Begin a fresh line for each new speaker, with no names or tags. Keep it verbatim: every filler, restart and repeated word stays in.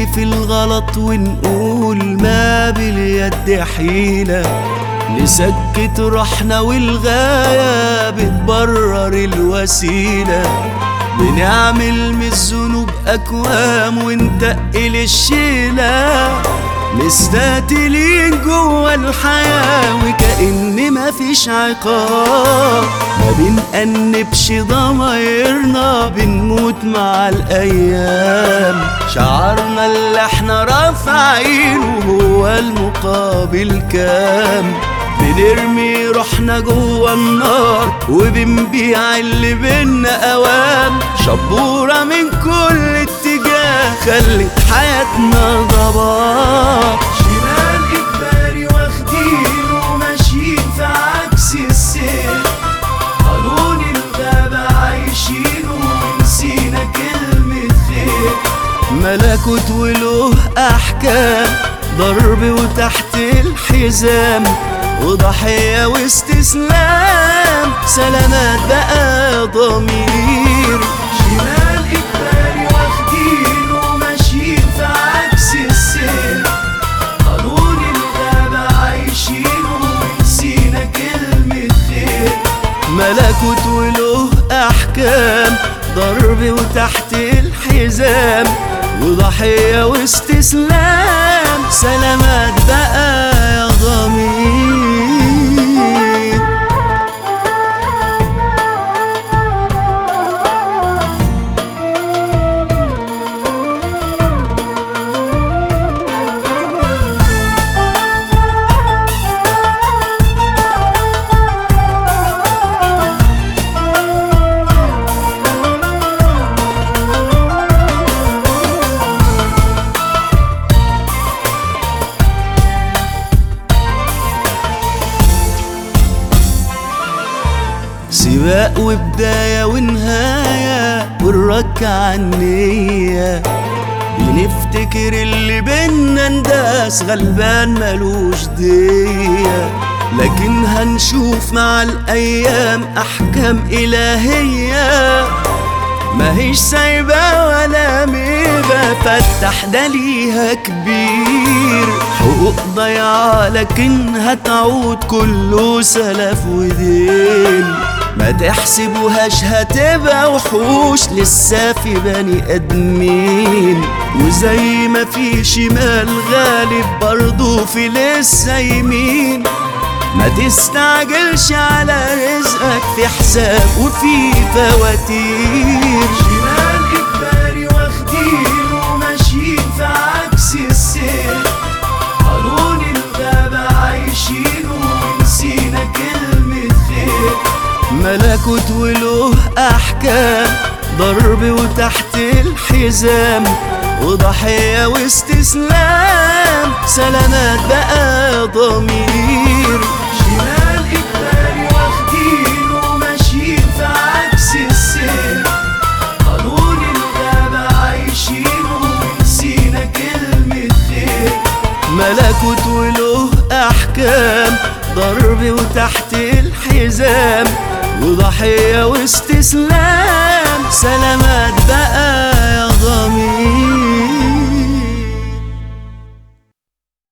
في الغلط ونقول ما باليد حيلة، نسكت روحنا والغاية بتبرر الوسيلة، بنعمل من الذنوب أكوام ونتقل الشيلة، مستقتلين جوا الحياة وكأن مفيش عقاب، ما بنأنبش ضمايرنا بنموت مع الأيام، شعارنا اللي احنا رافعينه هو المقابل كام، بنرمي روحنا جوا النار وبنبيع اللي بينا أوام، شبورة من كل اتجاه خلت حياتنا ضباب، شمال إجباري واخدين وماشيين في عكس السير، قانون الغابة عايشينه ونسينا كلمة خير، ملكوت وله أحكام، ضرب وتحت الحزام، وضحية واستسلام، سلامات بقى ضمير، شمال إجباري واخدين وماشيين في عكس السير، قانون الغابة عايشينه ونسينا كلمة خير، ملكوت وله أحكام، ضرب وتحت الحزام، وضحية واستسلام، سلامات بقى يا ضمير. سباق وبداية ونهاية والركعة النية، بنفتكر اللي بينا نداس غلبان ملوش دية، لكن هنشوف مع الأيام أحكام إلهية، ماهيش سايبة ولا ميبة فتح ده ليها كبير، حقوق ضيعة لكن هتعود كله سلف ودين، ما تحسبوهاش هتبقى وحوش لسه في بني ادمين، وزي ما في شمال غالب برضو في لسه يمين، ما تستعجلش على رزقك في حساب وفي فواتير، شمال إجباري واخدين وماشيين في عكس السير، قانون الغابة عايشينه ونسينا كلمة خير، ملكوت وله أحكام، ضرب وتحت الحزام، وضحية واستسلام، سلامات بقى ضمير، شمال إجباري واخدين وماشيين في عكس السير، قانون الغابة عايشينه ونسينا كلمة خير، ملكوت وله أحكام، ضرب وتحت الحزام، وضحية واستسلام، سلامات